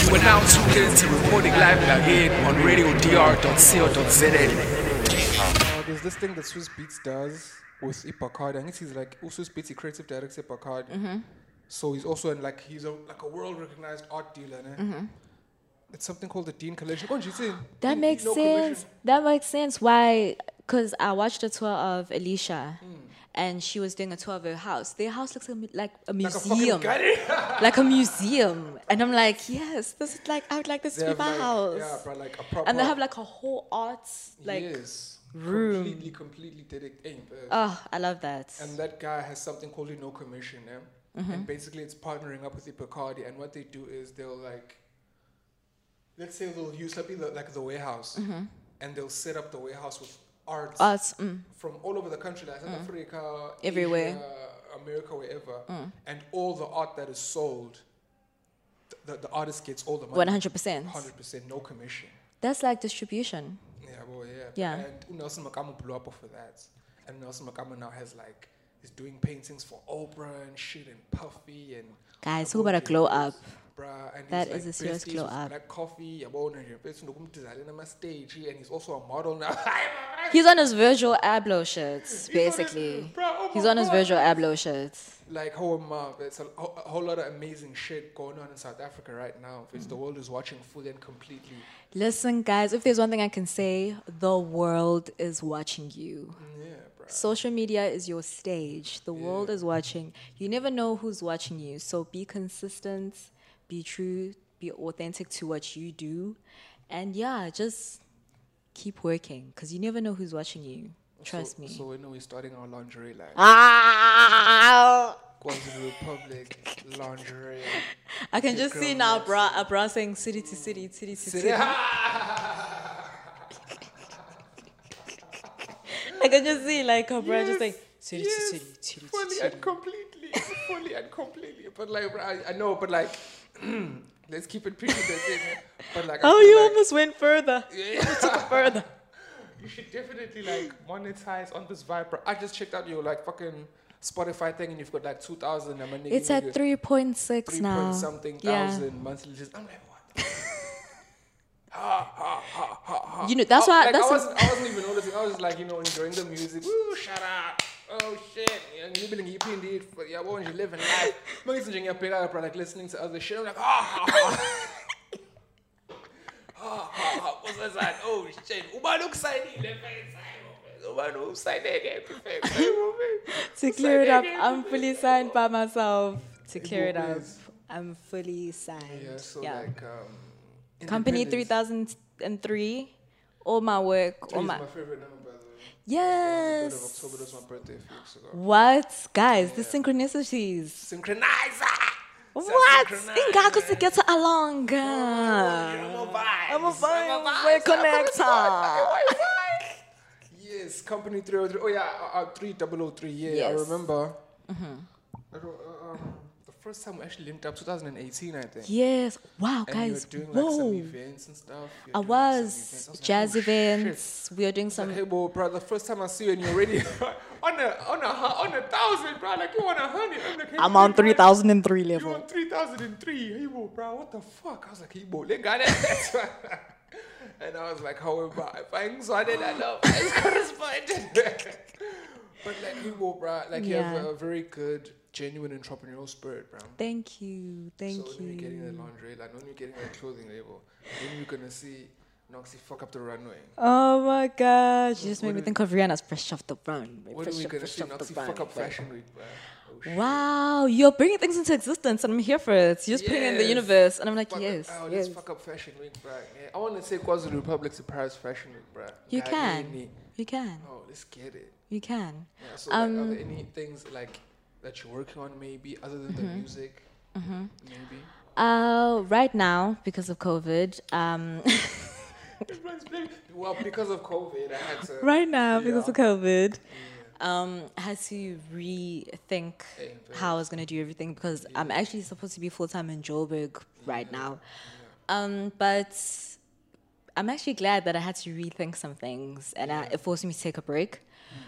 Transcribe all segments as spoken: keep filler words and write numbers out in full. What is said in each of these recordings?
You are now tuned in to Recording Live and Again on radio d r dot co dot z a. Uh, there's this thing that Swiss Beats does with Ipakard. I guess he's like also Swiss Beats, he creative director Ipakard. Mm-hmm. So he's also in like he's a like a world recognized art dealer. Mm-hmm. It's something called the Dean Collection. Oh, she's in. That in, makes no sense. commission. That makes sense. Why? Because I watched a tour of Alicia, mm. and she was doing a tour of her house. Their house looks like a, like a museum, like a, like a museum. And I'm like, yes, this is like I would like this they to be have my like, house. Yeah, but like a proper. And they have like a whole art like yes, room. Completely, completely dedicated. Oh, I love that. And that guy has something called a no commission, yeah? Mm-hmm. And basically it's partnering up with Ipacardi, and what they do is they'll like, let's say they'll use like the, like the warehouse, mm-hmm. and they'll set up the warehouse with arts Arts, mm. from all over the country, like South mm. Africa, everywhere, Asia, America, wherever, mm. and all the art that is sold, the, the artist gets all the money. one hundred percent. one hundred percent, no commission. That's like distribution. Yeah, well, yeah. Yeah. And Nelson Makamo blew up off of that. And Nelson Makamo now has like, he's doing paintings for Oprah and shit and Puffy and... Guys, who better glow up? Bruh, and that he's is like a serious besties glow with up. Black Coffee, yabona nje, bese nokumdizayina nama stage, and he's also a model now. He's on his Virgil Abloh shirts, basically. He's on his, bro, oh he's on his God. Virgil Abloh shirts. Like, oh my, it's a, a whole lot of amazing shit going on in South Africa right now. It's the world is watching fully and completely. Listen, guys, if there's one thing I can say, the world is watching you. Yeah, bro. Social media is your stage. The Yeah. world is watching. You never know who's watching you. So be consistent, be true, be authentic to what you do. And yeah, just keep working because you never know who's watching you. Trust so, me. So we know we're starting our lingerie line. Ah! KwaZulu Republic lingerie. I can Your just see girl now, loves bra, a bra saying city to city, city to city. I can just see like a bra just saying city yes, to city, city to fully city. and completely, fully and completely. But like, bro, I, I know, but like, let's keep it pretty. That's it, man. But like, I Oh, feel you like, almost went further. Yeah. Took it further. You should definitely like monetize on this vibe, bro. I just checked out your like fucking Spotify thing, and you've got like two thousand. It's at three point six three now. point something Yeah. thousand monthly. Just, I'm like, what? The ha ha ha ha ha. You know, that's I, why- Like, that's I a- wasn't. I wasn't even noticing. I was just like, you know, enjoying the music. Woo, shut up. Oh shit. You been you indeed. Yeah, when you live in life. Maybe you're pick up, like listening to other shit. I'm like, ha ha ha. Ha ha ha. What's that? Oh shit. Uma look side. Uma look side. To clear it up, I'm fully signed by myself. To clear it up, Always. I'm fully signed. Yeah. So Yeah. like um. Company three Independence thousand three, all my work, all Three is my... my favorite number, by the way. Yes. third of October, that's my birthday a few weeks ago. What? Guys, the synchronicities. Synchronizer! What? Synchronize. Ingakho sigeta along. I'm a vibe. I'm a vibe. I'm a We're vibe. connected. Yes, Company three oh three. Oh, yeah, uh, uh, three thousand three. Yeah, I Yes. remember. I don't, uh, um, the first time we actually linked up, twenty eighteen, I think. Yes. Wow, And guys. you were doing like some Whoa. events and stuff. You were I doing, like, some was. events. I was like, Jazz oh, events. We are doing Shit. some... Like, hey, bro, bro, the first time I see you and you're already on a on a hu- on a thousand, bro. Like you on a hundred. I'm like, hey, I'm bro, on three thousand three You're level. on three thousand three. Hey, bro, bro, what the fuck? I was like, hey, bro, they got it. And I was like, however, if I ain't so then I love it's correspondent. But like, hey, bro, bro, like you have Yeah. a very good, genuine entrepreneurial spirit, bro. Thank you. Thank so you. when you're getting the laundry, like when you're getting the clothing label, then you're gonna see Noxy fuck up the runway. Oh my gosh. You just What made me do- think of Rihanna's fresh off the run. When are Fresh we off- gonna fresh see off the Noxy run, fuck up bro. Fashion Week, bro? Oh, shit. Wow, you're bringing things into existence and I'm here for it. You're just putting it in the Yes. universe. And I'm like, Fuck yes. up- oh, yes. let's fuck up Fashion Week, bro. Yeah, I want to say KwaZulu Republic's Paris Fashion Week, bro. You God, can. really. You can. Oh, let's get it. You can. Yeah, so like, are Um, there any things like that you're working on, maybe other than the Mm-hmm. music? Maybe. Uh, right now, because of COVID, um, Everyone's blaming- Well, because of COVID, I had to. right now, because Yeah. of COVID, um, I had to rethink Hey, very how I was going to do everything because I'm actually supposed to be full-time in Joburg right now. Um, but I'm actually glad that I had to rethink some things and I, it forced me to take a break.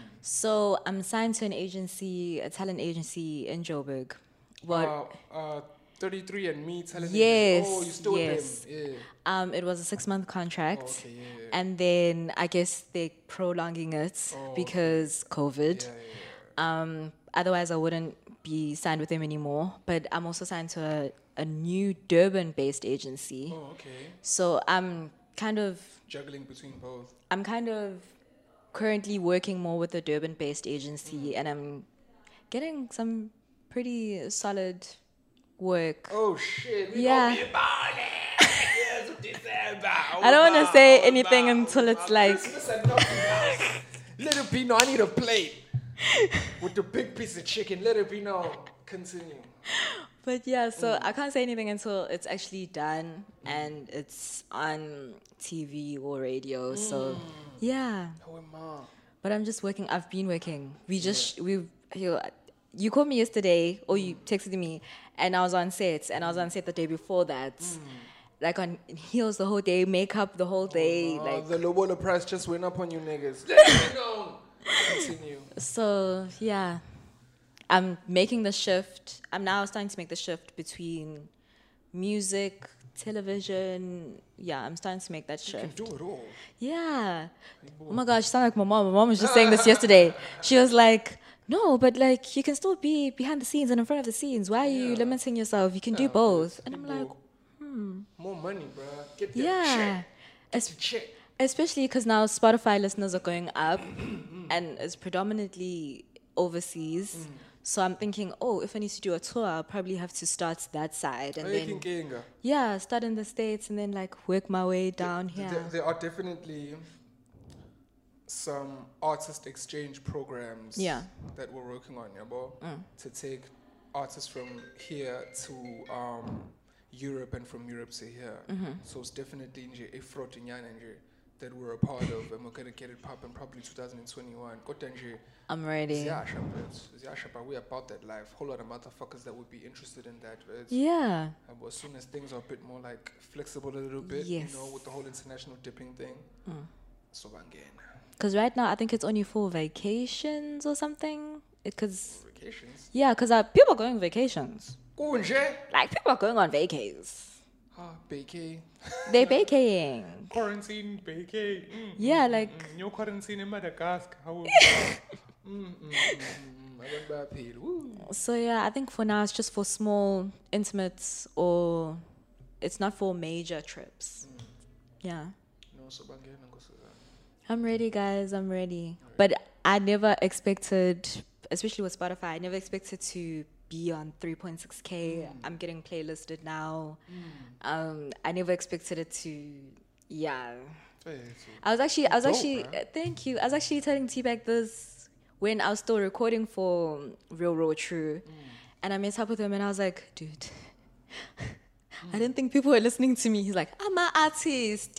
So I'm signed to an agency, a talent agency in Joburg. What? Uh, uh, thirty-three and me telling Yes, them, oh, you still yes. with them. Yeah. Um, it was a six month contract. Oh, okay, yeah, yeah. And then I guess they're prolonging it Oh, because COVID. Yeah, yeah, yeah. Um, otherwise, I wouldn't be signed with them anymore. But I'm also signed to a, a new Durban-based agency. Oh, okay. So I'm kind of, Juggling between both. I'm kind of currently working more with a Durban-based agency, and I'm getting some pretty solid work. Oh shit. We Yeah. gonna be balling. Yes, December. I don't want to say Oh, anything wow. until it's like, Christmas and nothing else. Let it be known. I need a plate with the big piece of chicken. Let it be known. Continue. but yeah, so Mm. I can't say anything until it's actually done and it's on T V or radio. So Mm. yeah, How am I? but I'm just working. I've been working. We just we you, you called me yesterday or you texted me, and I was on set, and I was on set the day before that. Mm. Like on heels the whole day, makeup the whole day, Oh, like the Lobola price just went up on you niggas. Let it be known. Continue. so. Yeah, I'm making the shift. I'm now starting to make the shift between music, television. Yeah, I'm starting to make that You can shift. do it all. Yeah. Oh my gosh, you sound like my mom. My mom was just saying this yesterday. She was like, "No, but like you can still be behind the scenes and in front of the scenes. Why are you Yeah. limiting yourself? You can do Yeah, both." because And I'm people- like, more money, bruh. Get that yeah. check. Es- Get the check. especially because now Spotify listeners are going up and it's predominantly overseas. Mm. So I'm thinking, oh, if I need to do a tour, I'll probably have to start that side and then, Ayikho yeah, start in the States and then like work my way down Th- here. There, there are definitely some artist exchange programs Yeah. that we're working on, yabo, to take artists from here to um, Europe and from Europe to here. So it's definitely nje a fraud nje that we're a part of, and we're gonna get it popping probably two thousand twenty-one. Kodwa nje I'm ready. ziyasha, but ziyasha, but we about that life. Whole lot of motherfuckers that would be interested in that. But Yeah. uh, but as soon as things are a bit more like flexible a little bit, Yes. you know, with the whole international dipping thing. So bangena. Because right now, I think it's only for vacations or something. Because, Vacations. yeah, because uh, people are going on vacations. Kunje. Like, people are going on vacays. Ah, vacay. They're vacaying. Quarantine, vacay. Mm, Yeah, mm, like, mm, mm. New quarantine in Madagascar. How mm, mm, mm, mm, mm. I went back paid. Woo. so yeah, I think for now it's just for small, intimate, or it's not for major trips. Yeah. No, so bangena ngosizana. I'm ready, guys. I'm ready. But I never expected, especially with Spotify, I never expected to be on three point six K. I'm getting playlisted now. Um, I never expected it to, yeah. Hey, so I was actually, I was Dope, actually, man. uh, thank you. I was actually telling T-Bag this when I was still recording for Real Raw True. And I met up with him and I was like, dude, I didn't think people were listening to me. He's like, I'm an artist.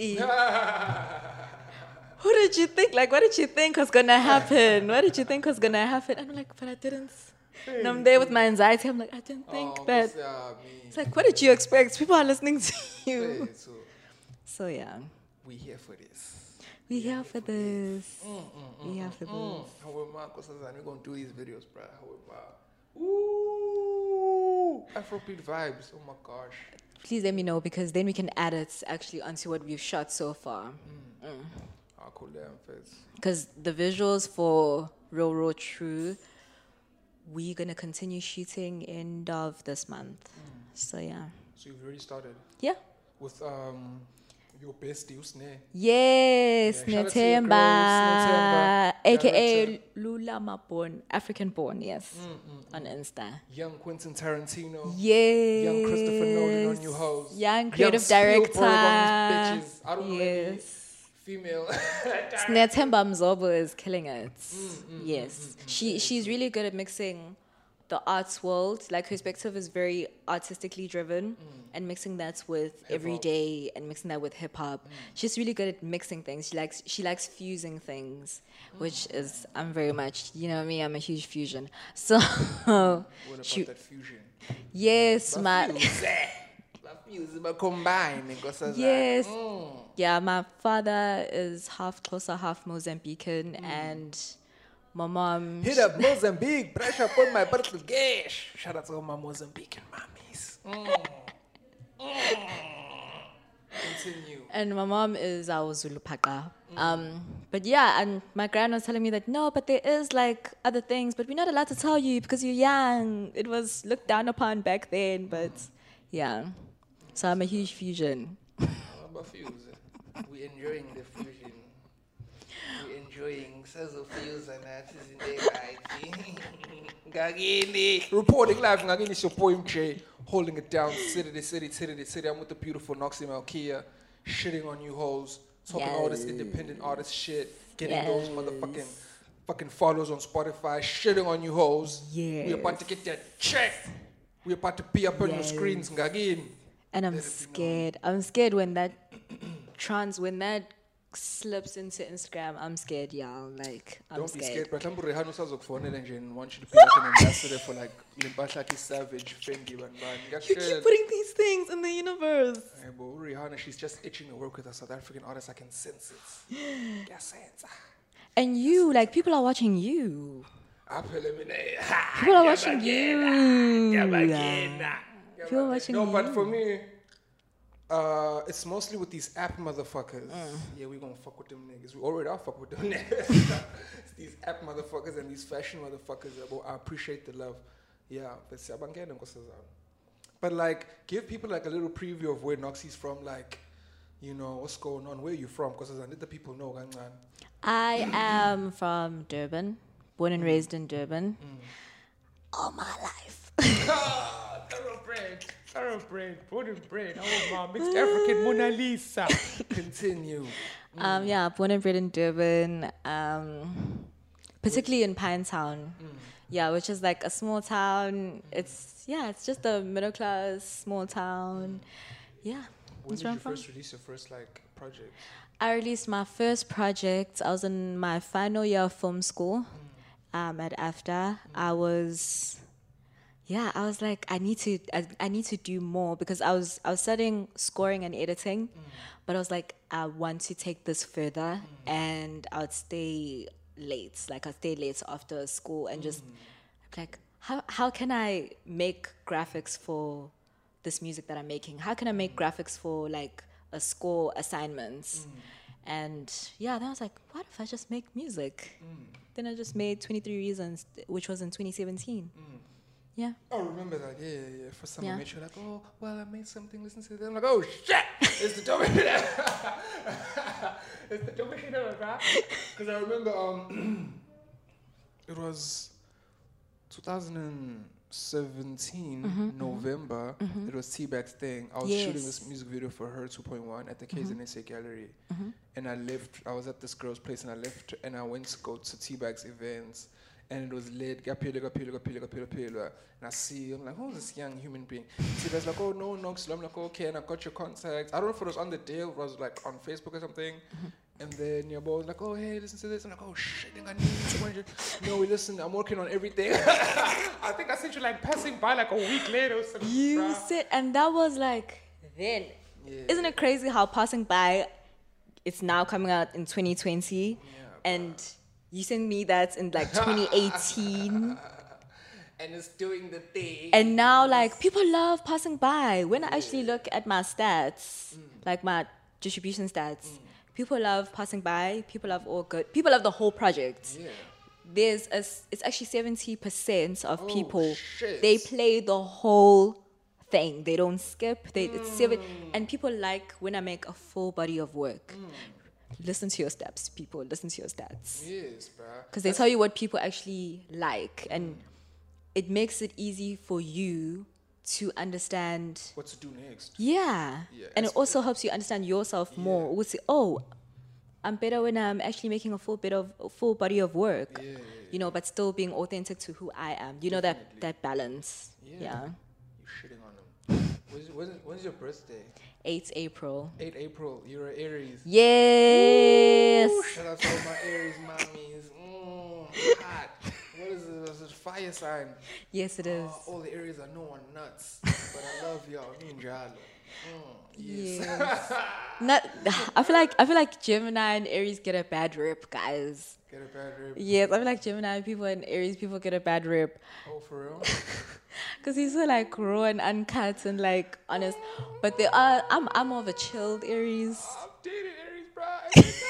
Who did you think? Like, what did you think was gonna happen? What did you think was gonna happen? And I'm like, but I didn't. And I'm there with my anxiety. I'm like, I didn't think oh, that. yeah, me. It's like, what did you expect? People are listening to you. Hey, so So yeah, we here for this. we here for this. We here for Mm. this. How am I? Because we're gonna do these videos, bruh. How am I? Ooh, Afrobeat vibes. Oh my gosh. Please let me know because then we can add it actually onto what we've shot so far. I'll call them first. Because the visuals for Real Raw True, we're gonna continue shooting end of this month. So yeah, So you've already started yeah. with um your bestie, Usne. Yes, Yeah, shout out to your girl, Netemba, Netemba, aka director. Lula Mabon, African born, yes, on Insta. Young Quentin Tarantino. Yes. Young Christopher Nolan on you hoes. Young creative Spielberg director. on these bitches. I don't know any Yes. female. Netemba Mzobo is killing it. Mm, yes. She she's really good at mixing the arts world. Like her perspective is very artistically driven and mixing that with everyday and mixing that with hip hop. She's really good at mixing things. She likes she likes fusing things, which is I'm very much, you know me, I'm a huge fusion. So What about she, that fusion? yes, my La fuse, but combine. Nkosazana. yes. Mm. Yeah, my father is half Xhosa, half Mozambican, and my mom. Hit up Mozambique, pressure upon my Portuguese. Shout out to all my Mozambican mommies. Continue. And my mom is our Zulu Paka. Um, but yeah, and my grandma was telling me that no, but there is like other things, but we're not allowed to tell you because you're young. It was looked down upon back then, but yeah. So I'm a huge fusion. What about fusion? We're enjoying the fusion. We're enjoying Sazo Fuse and that is in the Gagini. Reporting live, Gagini, it's your boy M J, holding it down, city to city, city to city. I'm with the beautiful Noxie Malkia, shitting on you hoes, talking all this independent artist shit, getting Yes. those motherfucking fucking follows on Spotify, shitting on you hoes. Yes. We're about to get that check. We're about to be up on your Yes. screens, Gagini. And I'm Let it be known. scared. I'm scared when that trans, when that slips into Instagram. I'm scared, y'all. Like, I'm Don't be scared. scared, but I'm Rehano usazokufonela nje and want you to be like an ambassador for like Limpahlaki Savage, Fendi, and man. You keep putting these things in the universe. Hey, but Rihanna, she's just itching to work with a South African artist. I can sense it. Can sense it. And you, like, people are watching you. People People are watching you. People are watching No, you. but for me, uh, it's mostly with these app motherfuckers. Yeah, we gonna fuck with them niggas. We already are fuck with them niggas. It's these app motherfuckers and these fashion motherfuckers. Well, I appreciate the love. Yeah, but siyabangena nkosazana. But like, give people like a little preview of where Noxie's from. Like, you know, what's going on? Where you from? Because let the people know. Kancane. I am from Durban, born and raised in Durban. All my life. Ah, thoroughbred, thoroughbred, born and bred. Oh, my mixed African Mona Lisa. Continue. Um, yeah, born and bred in Durban, um, particularly in Pinetown. Yeah, which is like a small town. It's, yeah, it's just a middle class, small town. Yeah, When that's did where you I'm from. first release your first like project? I released my first project. I was in my final year of film school um, at AFDA. I was, yeah, I was like, I need to, I, I need to do more because I was, I was studying scoring and editing, but I was like, I want to take this further, and I would stay late, like I'd stay late after school and just like, how how can I make graphics for this music that I'm making? How can I make graphics for like a score assignments? And yeah, then I was like, what if I just make music? Then I just made twenty-three Reasons, which was in twenty seventeen. Yeah. I remember that. Yeah, yeah, yeah. First time I Yeah. met you, like, oh, well, I made something. Listen to it. I'm like, oh shit, it's the dumbest shit ever. It's the dumbest shit ever, bro. Because I remember, um, it was two thousand seventeen November. It was T-Bag's thing. I was shooting Yes. this music video for her two point one at the K Z N S A Gallery, and I left. I was at this girl's place, and I left, and I went to go to T-Bag's events. And it was lit, Gapila, Gapila, Gapila, Gapila, Gapila. And I see, I'm like, who's this young human being? T-Bag's like, oh, no, Nox. I'm like, okay, and I got your contacts. I don't know if it was on the deal, it was like on Facebook or something. And then your boy was like, oh, hey, listen to this. I'm like, oh, shit, I think I need two hundred. No, we listen, I'm working on everything. I think I sent you like passing by like a week later or something. You bruh. said, and that was like, then. Yeah. Isn't it crazy how Passing By, it's now coming out in twenty twenty, and you sent me that in like twenty eighteen, And it's doing the thing. and now like people love Passing By. When I actually look at my stats, like my distribution stats, people love Passing By. People love All Good. People love the whole project. Yeah. There's a, s- it's actually seventy percent of Oh, people, shit. they play the whole thing. They don't skip. They it's seven, and people like when I make a full body of work. Listen to your stats, people. Listen to your stats. Yes, bruh. Because they tell you what people actually like, and it makes it easy for you to understand. What to do next? Yeah, Yeah, and it it's- also helps you understand yourself more. Would say, oh, I'm better when I'm actually making a full bit of a full body of work. Yeah, yeah, You know, but still being authentic to who I am. You know that that balance. Yeah. Yeah. You're shitting on them. when's, when's, when's your birthday? eighth April. eighth April. You're an Aries. Yes. Shout out to all my Aries mommies. Mm, hot. What is it? it's a fire sign. Yes, it is. Oh, all the areas I know are nuts, but I love y'all. Ninjalo. Mm, yes. Yes. Not. I feel like I feel like Gemini and Aries get a bad rep, guys. Get a bad rib. Yes, I feel like Gemini people and Aries people get a bad rep. Oh, for real? Cause he's so like raw and uncut and like honest, but they are. I'm I'm more of a chilled Aries. I'm dating Aries, bro. Nuts.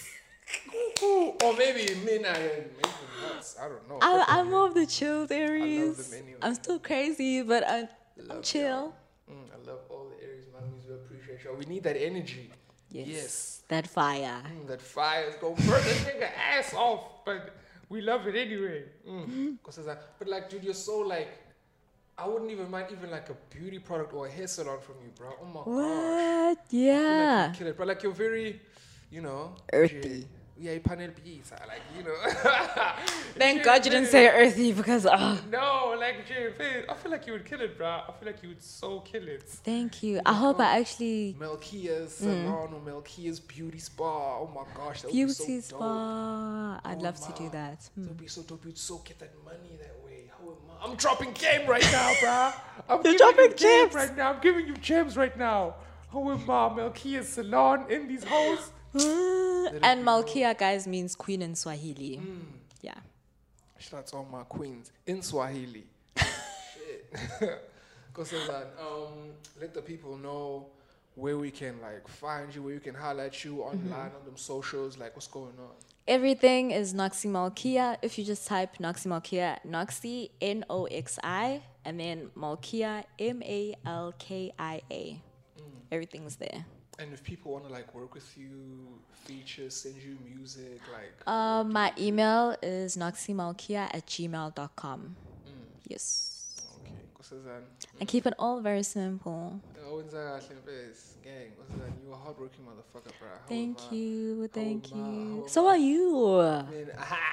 Cool. Or maybe midnight and maybe nuts. I don't know. I, I'm more of the chilled Aries. them anyway. I'm still crazy, but I'm, I'm Love chill. y'all. Mm, I love all the Aries, man. We appreciate y'all. We need that energy. Yes. Yes. That fire. Mm, that fire is gonna burn the nigga ass off, but we love it anyway. Mm. Cause it's like, but like, dude, you're so like, I wouldn't even mind even like a beauty product or a hair salon from you, bro. Oh my gosh. What? I Yeah. feel like you kill it, but like you're very, you know, Earthy. Yeah, you panel piece. I like, you know. Thank God you didn't say earthy because oh. No, like Jay, I feel like you would kill it, bro. I feel like you would so kill it. Thank you. I hope I actually Melkia's salon or Melkia's beauty spa. Oh my gosh, that would beauty be so dope. spa. I'd Oh, love to ma. do that. Hmm. That would be so dope. You'd so get that money that way. How am I? I'm dropping game right now, bro. I'm You're giving dropping you game gems. right now. I'm giving you gems right now. How am I? Melkia's salon in these hoes. And Malkia, guys, means queen in Swahili. Mm. Yeah. Shout out to all my queens in Swahili. Shit. Because um, let the people know where we can like find you, where you can highlight you online Mm-hmm. on them socials, like what's going on. Everything is Noxy Malkia. If you just type Noxy Malkia, Noxy, N O X I, and then Malkia, M A L K I A. Everything's there. And if people want to like work with you, features, send you music, like Um, my email is noxymalkia at gmail dot com. Yes. okay, Nkosazana. And keep it all very simple. Owenza kahle mfethu, gang. Nkosazana, you a hardworking motherfucker, bro. How Thank am I? you. Thank am I? How you. am So I? are you. I mean,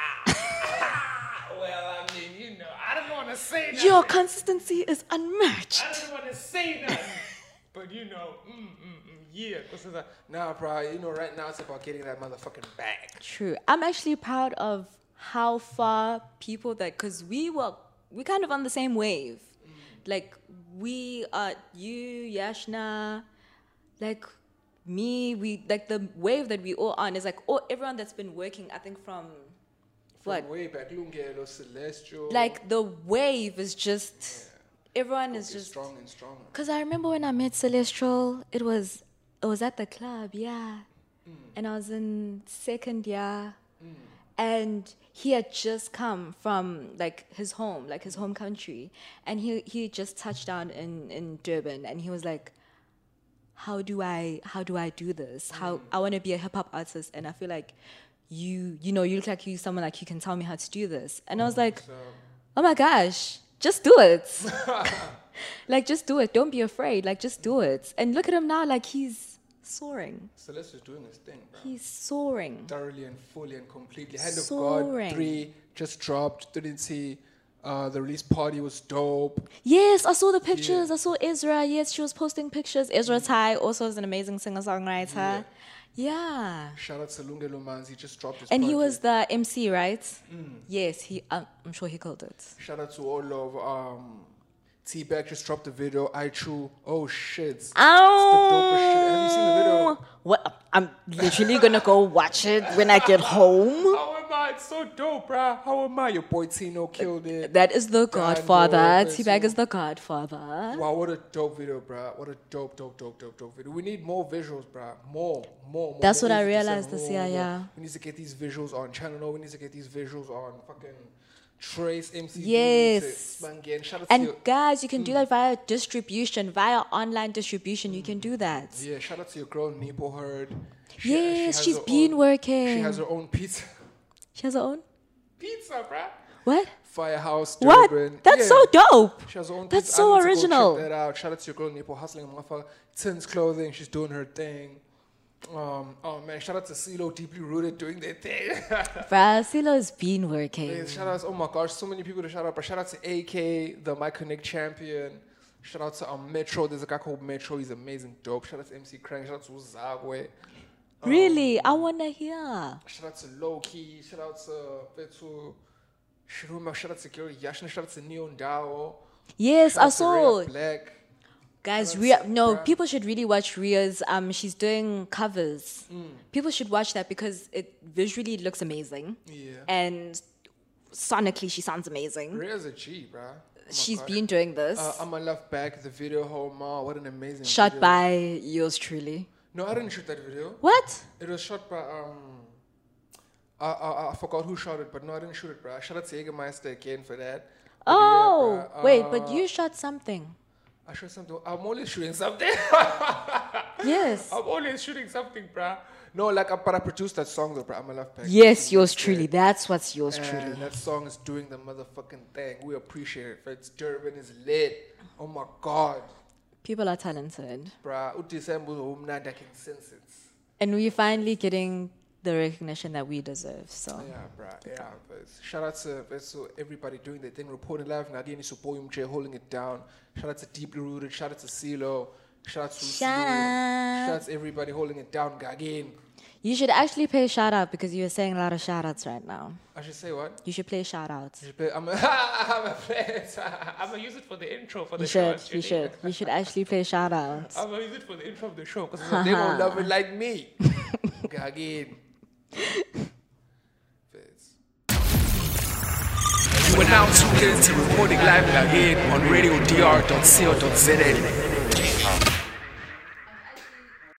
well, I mean, you know, I don't want to say that. Your consistency is unmatched. I don't want to say nothing, but you know, mm, mm, mm, yeah. Because nah, bro, you know, right now it's about getting that motherfucking bag. True. I'm actually proud of how far people that, because we were, we kind of on the same wave. Like, we are, you, Yashna, like, me, we, like, the wave that we all on is like, oh, everyone that's been working, I think from, From what? way back, Lungelo, Celestial. Like, the wave is just, everyone is Get just, strong and stronger. because I remember when I met Celestial, it was, it was at the club, yeah. And I was in second year. And he had just come from like his home, like his home country. And he, he just touched down in, in Durban, and he was like, how do I, how do I do this? How, I want to be a hip hop artist. And I feel like you, you know, you look like you, someone like you can tell me how to do this. And I was like, So, oh my gosh, just do it. Like, just do it. Don't be afraid. Like, just do it. And look at him now, like he's soaring. Celestial's doing his thing, bro. He's soaring. Thoroughly and fully and completely. Hand of Soaring. God three just dropped. Didn't see. Uh, the release party was dope. Yes, I saw the pictures. I saw Ezra. Yes, she was posting pictures. Ezra Tai also is an amazing singer-songwriter. Yeah. Shout out to Lungelo Manzi. He just dropped his And he was project. the M C, right? Yes, he. Um, I'm sure he killed it. Shout out to all of um, T-Back just dropped the video. I True. Oh shit. Oh. dopest shit. Have you seen the video? What? I'm literally gonna go watch it when I get home. How am I? It's so dope, bruh. How am I? Your boy Tino killed it. That is the Godfather. dope, T-Bag so- is the Godfather. Wow, what a dope video, bruh. What a dope, dope, dope, dope, dope video. We need more visuals, bruh. More, more, more. That's There what I needs to be realized some this more, year, more. yeah. We need to get these visuals on Channel No. We need to get these visuals on fucking Trace, M C V. Yes. Bangen. Shout out to And your, guys, you can do that via distribution, via online distribution. You can do that. yeah, shout out to your girl, Nepo Heard. She- Yes, she has she's her been own- working. She has her own pizza. She has her own. Pizza, bruh. What? Firehouse, What? Durban. That's Yeah. so dope. She has her own That's pizza. so I need to go original. check that out. Shout out to your girl Nepo hustling, motherfucker. Tins clothing. She's doing her thing. Um, oh man, shout out to CeeLo, Deeply Rooted, doing their thing. Brasilo's been working. Yeah, shout out, oh my gosh, so many people to shout out. But shout out to A K, the My Connect champion. Shout out to um, Metro. There's a guy called Metro. He's amazing, dope. Shout out to M C Crank. Shout out to Zagwe. Really? I wanna hear. Shout out to Low Key. Shout out to Betu. Shiruma, shout out to Gary Yashna, shout out to Neon Dao. Yes, shout I out to saw. Rhea Black. Guys, Shout out Rhea, to no, Brad. people should really watch Rhea's. Um, she's doing covers. Mm. People should watch that because it visually looks amazing. Yeah. And sonically, she sounds amazing. Rhea's a G, bruh. Oh my She's God. been doing this. Uh, I'm a love back the video home. Oh, what an amazing shot video. by yours truly. No, I didn't shoot that video. What? It was shot by um. I, I, I forgot who shot it, but no, I didn't shoot it, bruh. Shout out to Jägermeister again for that. But Oh, yeah, bruh, wait, uh, but you shot something. I shot something. I'm always shooting something. Yes. I'm always shooting something, bruh. No, like, I, but I produced that song though, bruh. I'm a love back. Yes, yours Yeah. truly. That's what's yours And truly. that song is doing the motherfucking thing. We appreciate it. It's Durban is lit. Oh my God, People are talented. bruh. Udecember umnandi, I can sense it. And we're finally getting the recognition that we deserve. So Yeah, bruh. Yeah, but shout out to, to everybody doing their thing, reporting live. Nagini Supoyum J holding it down. Shout out to Deeply Rooted. Shout out to CeeLo. Shout out to Shout Sulu. out. Shout out to everybody holding it down. Again, you should actually play a shout out because you're saying a lot of shout outs right now. I should say what? You should play shout outs. I should play- I'm a, I'm a play it. I'm gonna use it for the intro for the You show. should, you should, you should actually play shout outs. I'm gonna use it for the intro of the show because they don't love it like me. Again. You are now tuned in to Recording Live again on radio d r dot co dot z a.